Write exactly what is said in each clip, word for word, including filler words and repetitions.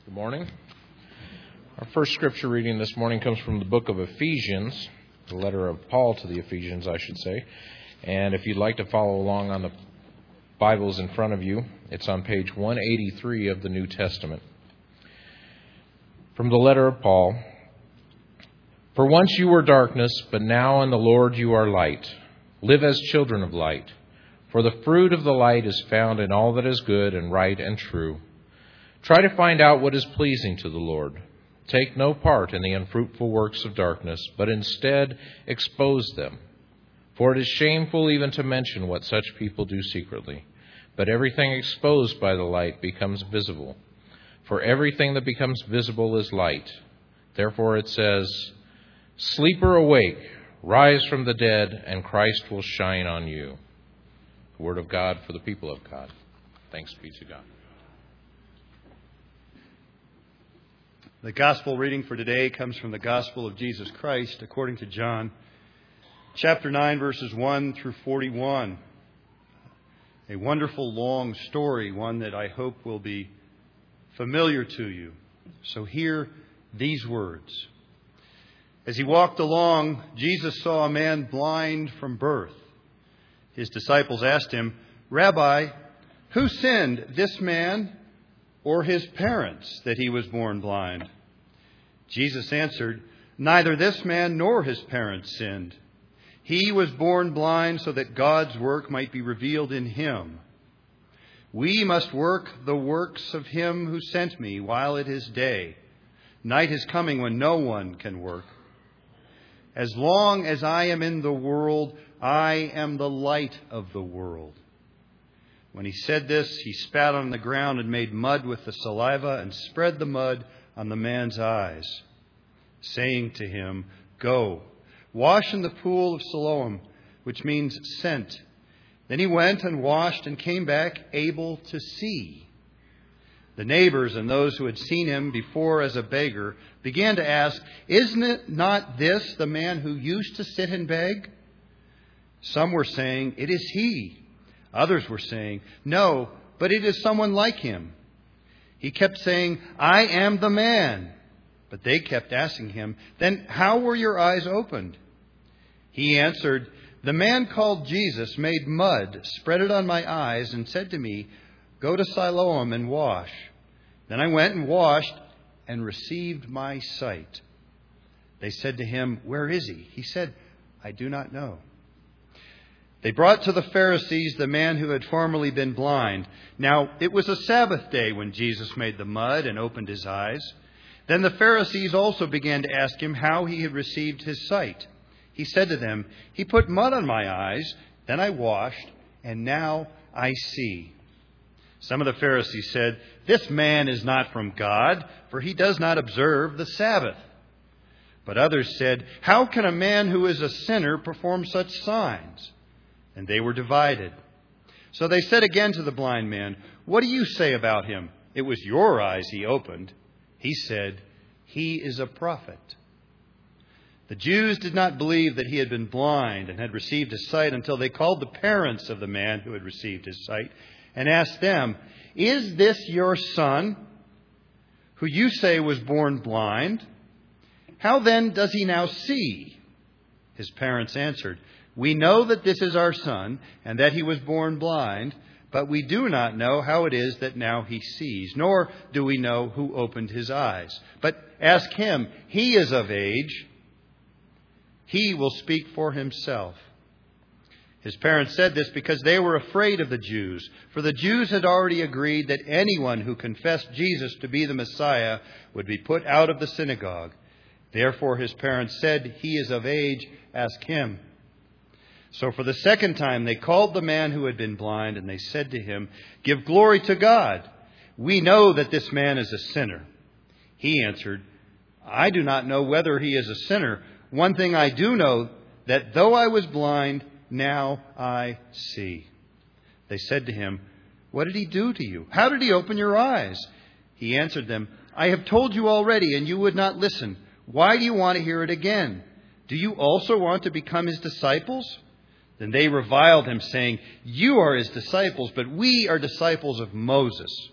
Good morning. Our first scripture reading this morning comes from the book of Ephesians, the letter of Paul to the Ephesians, I should say. And if you'd like to follow along on the Bibles in front of you, it's on page one eighty-three of the New Testament. From the letter of Paul, "For once you were darkness, but now in the Lord you are light. Live as children of light. For the fruit of the light is found in all that is good and right and true. Try to find out what is pleasing to the Lord. Take no part in the unfruitful works of darkness, but instead expose them. For it is shameful even to mention what such people do secretly. But everything exposed by the light becomes visible. For everything that becomes visible is light. Therefore it says, 'Sleeper, awake, rise from the dead, and Christ will shine on you.'" The word of God for the people of God. Thanks be to God. The gospel reading for today comes from the Gospel of Jesus Christ according to John, chapter nine, verses one through forty-one. A wonderful long story, one that I hope will be familiar to you. So hear these words. As he walked along, Jesus saw a man blind from birth. His disciples asked him, "Rabbi, who sinned, this man or his parents, that he was born blind?" Jesus answered, "Neither this man nor his parents sinned. He was born blind so that God's work might be revealed in him. We must work the works of him who sent me while it is day. Night is coming when no one can work. As long as I am in the world, I am the light of the world." When he said this, he spat on the ground and made mud with the saliva and spread the mud on the man's eyes, saying to him, "Go, wash in the pool of Siloam," which means sent. Then he went and washed and came back able to see. The neighbors and those who had seen him before as a beggar began to ask, "Isn't it not this the man who used to sit and beg?" Some were saying, "It is he." Others were saying, "No, but it is someone like him." He kept saying, "I am the man." But they kept asking him, "Then how were your eyes opened?" He answered, "The man called Jesus made mud, spread it on my eyes, and said to me, 'Go to Siloam and wash.' Then I went and washed and received my sight." They said to him, "Where is he?" He said, "I do not know." They brought to the Pharisees the man who had formerly been blind. Now, it was a Sabbath day when Jesus made the mud and opened his eyes. Then the Pharisees also began to ask him how he had received his sight. He said to them, "He put mud on my eyes, then I washed, and now I see." Some of the Pharisees said, "This man is not from God, for he does not observe the Sabbath." But others said, "How can a man who is a sinner perform such signs?" And they were divided. So they said again to the blind man, "What do you say about him? It was your eyes he opened." He said, "He is a prophet." The Jews did not believe that he had been blind and had received his sight until they called the parents of the man who had received his sight and asked them, "Is this your son, who you say was born blind? How then does he now see?" His parents answered, "We know that this is our son and that he was born blind, but we do not know how it is that now he sees, nor do we know who opened his eyes. But ask him, he is of age. He will speak for himself." His parents said this because they were afraid of the Jews, for the Jews had already agreed that anyone who confessed Jesus to be the Messiah would be put out of the synagogue. Therefore his parents said, "He is of age, ask him." So for the second time they called the man who had been blind, and they said to him, "Give glory to God. We know that this man is a sinner." He answered, "I do not know whether he is a sinner. One thing I do know, that though I was blind, now I see." They said to him, "What did he do to you? How did he open your eyes?" He answered them, "I have told you already, and you would not listen. Why do you want to hear it again? Do you also want to become his disciples?" Then they reviled him, saying, "You are his disciples, but we are disciples of Moses.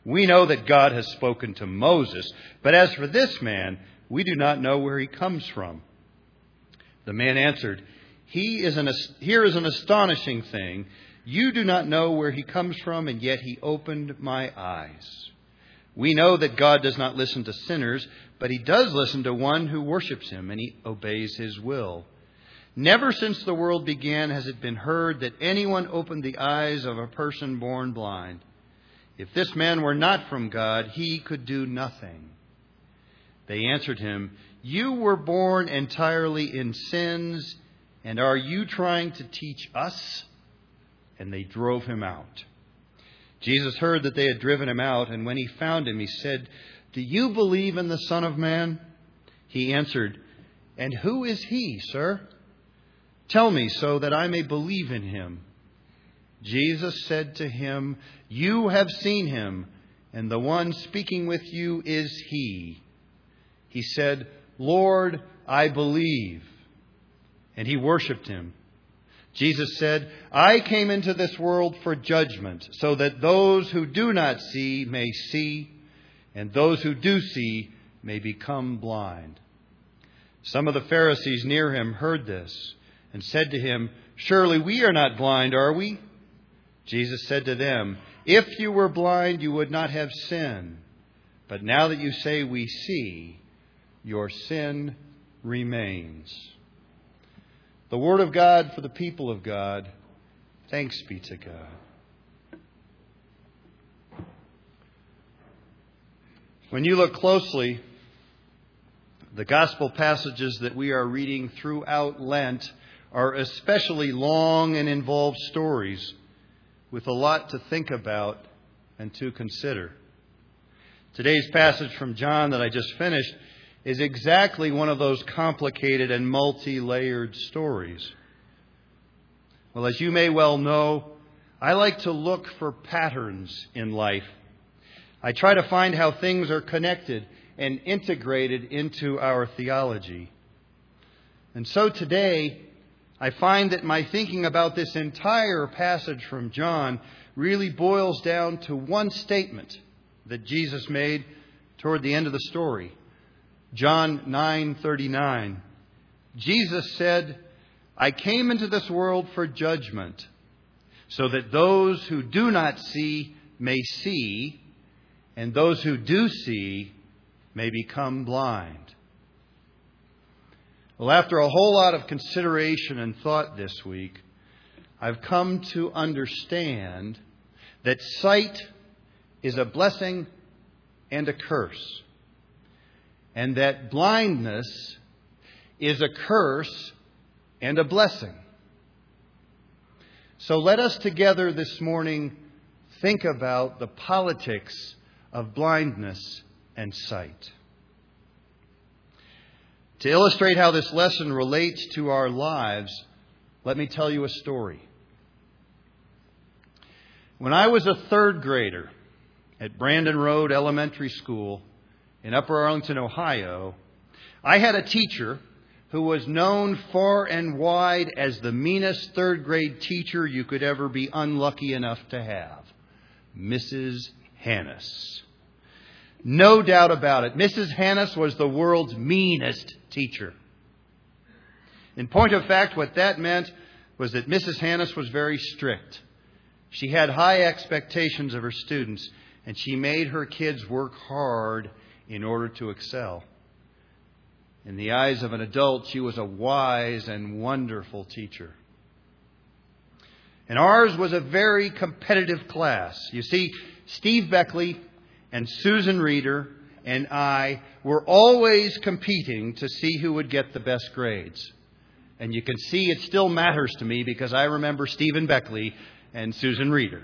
We know that God has spoken to Moses, but as for this man, we do not know where he comes from." The man answered, He is an, Here is an astonishing thing. You do not know where he comes from, and yet he opened my eyes. We know that God does not listen to sinners, but he does listen to one who worships him, and he obeys his will. Never since the world began has it been heard that anyone opened the eyes of a person born blind. If this man were not from God, he could do nothing. They answered him, "You were born entirely in sins, and are you trying to teach us?" And they drove him out. Jesus heard that they had driven him out, and when he found him, he said, "Do you believe in the Son of Man?" He answered, "And who is he, sir? Tell me so that I may believe in him." Jesus said to him, "You have seen him, and the one speaking with you is he." He said, "Lord, I believe." And he worshipped him. Jesus said, "I came into this world for judgment, so that those who do not see may see, and those who do see may become blind." Some of the Pharisees near him heard this and said to him, "Surely we are not blind, are we?" Jesus said to them, "If you were blind, you would not have sin. But now that you say we see, your sin remains." The word of God for the people of God. Thanks be to God. When you look closely, the gospel passages that we are reading throughout Lent are especially long and involved stories with a lot to think about and to consider. Today's passage from John that I just finished is exactly one of those complicated and multi-layered stories. Well, as you may well know, I like to look for patterns in life. I try to find how things are connected and integrated into our theology. And so today, I find that my thinking about this entire passage from John really boils down to one statement that Jesus made toward the end of the story. John nine thirty-nine. Jesus said, "I came into this world for judgment, so that those who do not see may see, and those who do see may become blind." Well, after a whole lot of consideration and thought this week, I've come to understand that sight is a blessing and a curse, and that blindness is a curse and a blessing. So let us together this morning think about the politics of blindness and sight. To illustrate how this lesson relates to our lives, let me tell you a story. When I was a third grader at Brandon Road Elementary School in Upper Arlington, Ohio, I had a teacher who was known far and wide as the meanest third grade teacher you could ever be unlucky enough to have, Missus Hannes. No doubt about it, Missus Hannes was the world's meanest teacher. In point of fact, what that meant was that Missus Hannes was very strict. She had high expectations of her students, and she made her kids work hard in order to excel. In the eyes of an adult, she was a wise and wonderful teacher. And ours was a very competitive class. You see, Steve Beckley and Susan Reeder and I were always competing to see who would get the best grades. And you can see it still matters to me because I remember Stephen Beckley and Susan Reeder.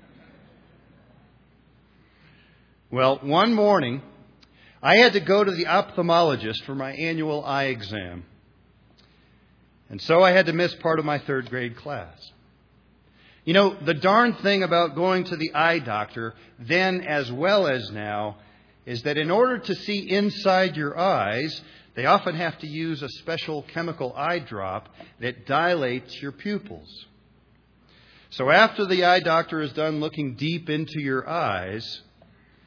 Well, one morning, I had to go to the ophthalmologist for my annual eye exam. And so I had to miss part of my third grade class. You know, the darn thing about going to the eye doctor, then as well as now, is that in order to see inside your eyes, they often have to use a special chemical eye drop that dilates your pupils. So after the eye doctor is done looking deep into your eyes,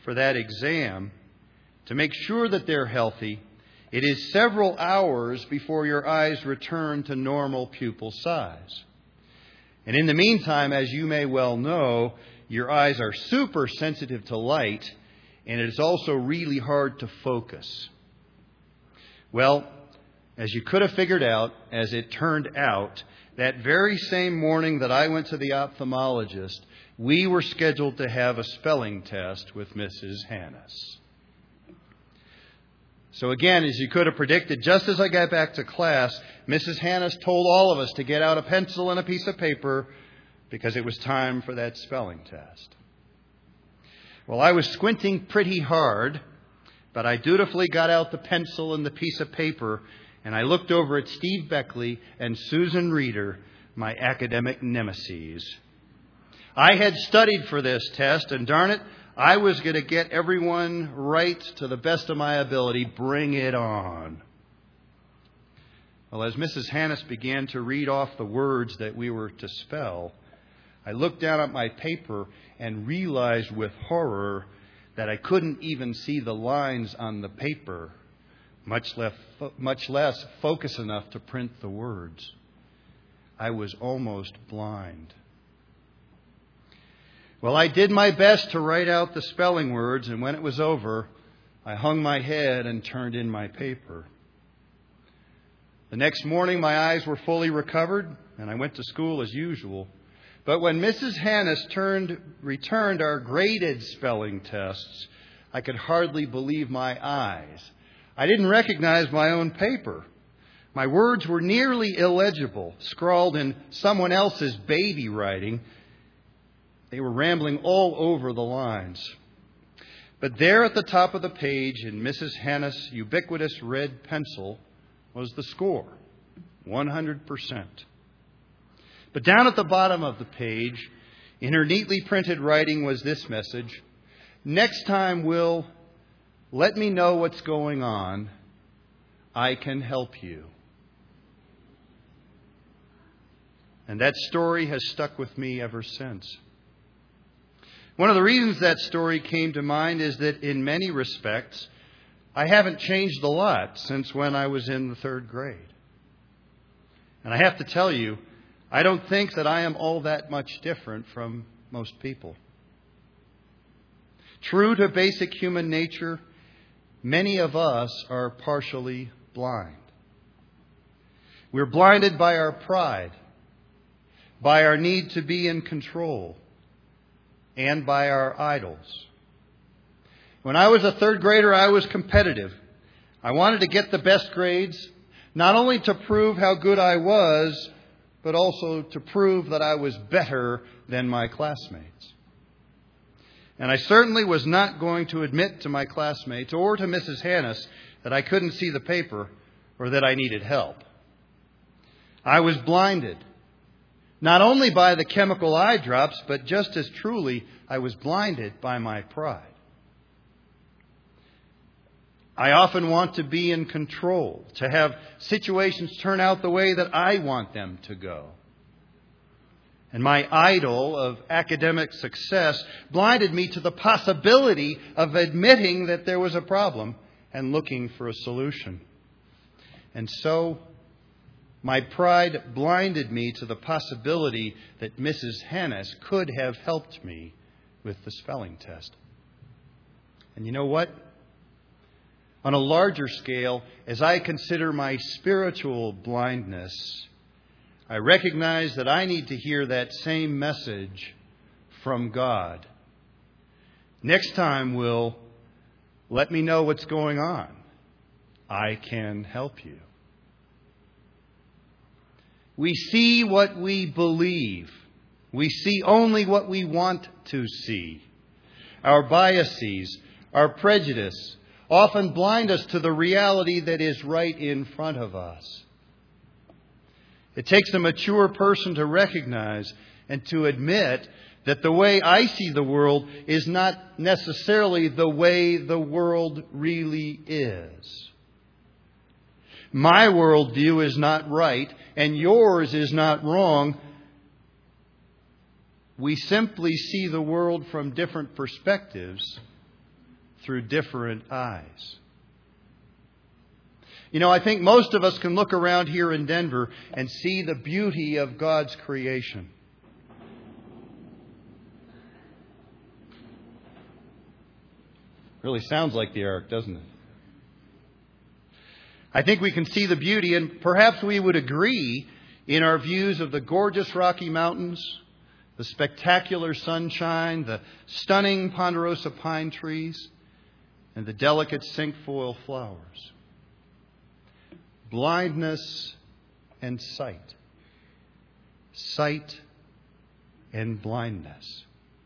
for that exam, to make sure that they're healthy, it is several hours before your eyes return to normal pupil size. And in the meantime, as you may well know, your eyes are super sensitive to light, and it is also really hard to focus. Well, as you could have figured out, as it turned out, that very same morning that I went to the ophthalmologist, we were scheduled to have a spelling test with Missus Hannes. So again, as you could have predicted, just as I got back to class, Missus Hannes told all of us to get out a pencil and a piece of paper because it was time for that spelling test. Well, I was squinting pretty hard, but I dutifully got out the pencil and the piece of paper, and I looked over at Steve Beckley and Susan Reeder, my academic nemeses. I had studied for this test, and darn it, I was going to get everyone right to the best of my ability. Bring it on. Well, as Missus Hannes began to read off the words that we were to spell, I looked down at my paper and realized with horror that I couldn't even see the lines on the paper, much less, much less focus enough to print the words. I was almost blind. Well, I did my best to write out the spelling words, and when it was over, I hung my head and turned in my paper. The next morning, my eyes were fully recovered, and I went to school as usual. But when Missus Hannes turned, returned our graded spelling tests, I could hardly believe my eyes. I didn't recognize my own paper. My words were nearly illegible, scrawled in someone else's baby writing. They were rambling all over the lines. But there at the top of the page in Missus Hannes' ubiquitous red pencil was the score, one hundred percent. But down at the bottom of the page, in her neatly printed writing, was this message: "Next time, Will, let me know what's going on. I can help you." And that story has stuck with me ever since. One of the reasons that story came to mind is that in many respects, I haven't changed a lot since when I was in the third grade. And I have to tell you, I don't think that I am all that much different from most people. True to basic human nature, many of us are partially blind. We're blinded by our pride, by our need to be in control, and by our idols. When I was a third grader, I was competitive. I wanted to get the best grades, not only to prove how good I was, but also to prove that I was better than my classmates. And I certainly was not going to admit to my classmates or to Missus Hannes that I couldn't see the paper or that I needed help. I was blinded, not only by the chemical eye drops, but just as truly, I was blinded by my pride. I often want to be in control, to have situations turn out the way that I want them to go. And my idol of academic success blinded me to the possibility of admitting that there was a problem and looking for a solution. And so, my pride blinded me to the possibility that Missus Hannes could have helped me with the spelling test. And you know what? On a larger scale, as I consider my spiritual blindness, I recognize that I need to hear that same message from God. Next time, Will, let me know what's going on. I can help you. We see what we believe. We see only what we want to see. Our biases, our prejudice, often blind us to the reality that is right in front of us. It takes a mature person to recognize and to admit that the way I see the world is not necessarily the way the world really is. My worldview is not right, and yours is not wrong. We simply see the world from different perspectives, through different eyes. You know, I think most of us can look around here in Denver and see the beauty of God's creation. Really sounds like the ark, doesn't it? I think we can see the beauty, and perhaps we would agree in our views of the gorgeous Rocky Mountains, the spectacular sunshine, the stunning ponderosa pine trees, and the delicate cinquefoil flowers. Blindness and sight. Sight and blindness.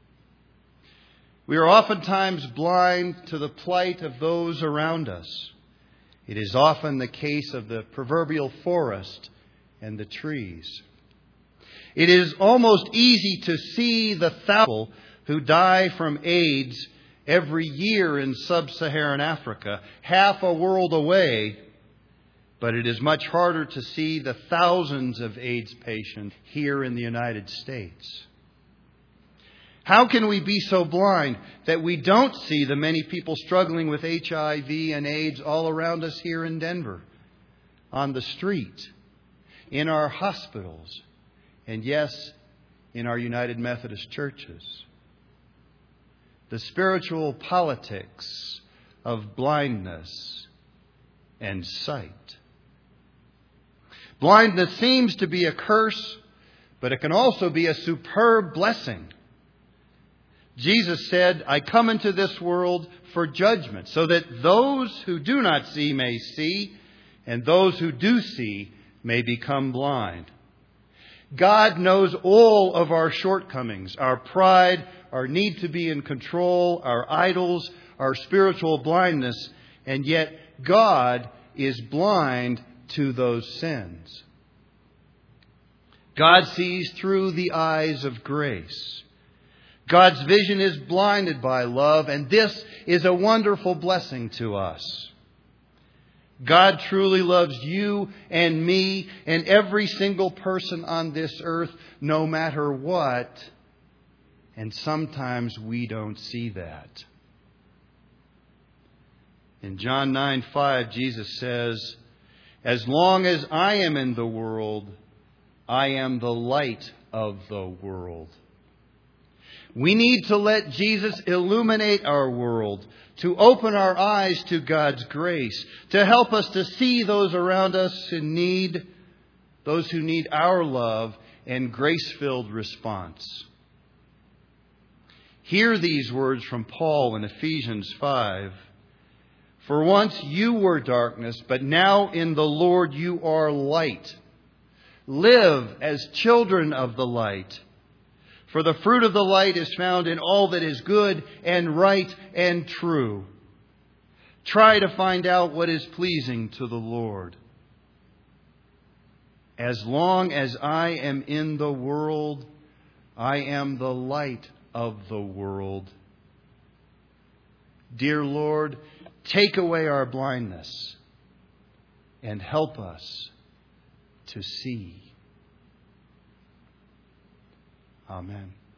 We are oftentimes blind to the plight of those around us. It is often the case of the proverbial forest and the trees. It is almost easy to see the thousands who die from AIDS every year in sub-Saharan Africa, half a world away, but it is much harder to see the thousands of AIDS patients here in the United States. How can we be so blind that we don't see the many people struggling with H I V and AIDS all around us here in Denver, on the street, in our hospitals, and yes, in our United Methodist churches? The spiritual politics of blindness and sight. Blindness seems to be a curse, but it can also be a superb blessing. Jesus said, I come into this world for judgment, so that those who do not see may see, and those who do see may become blind. God knows all of our shortcomings, our pride, our need to be in control, our idols, our spiritual blindness, and yet God is blind to those sins. God sees through the eyes of grace. God's vision is blinded by love, and this is a wonderful blessing to us. God truly loves you and me and every single person on this earth, no matter what, and sometimes we don't see that. In John nine five, Jesus says, as long as I am in the world, I am the light of the world. We need to let Jesus illuminate our world, to open our eyes to God's grace, to help us to see those around us in need, those who need our love and grace-filled response. Hear these words from Paul in Ephesians five. For once you were darkness, but now in the Lord you are light. Live as children of the light. For the fruit of the light is found in all that is good and right and true. Try to find out what is pleasing to the Lord. As long as I am in the world, I am the light of the world. Dear Lord, take away our blindness and help us to see. Amen.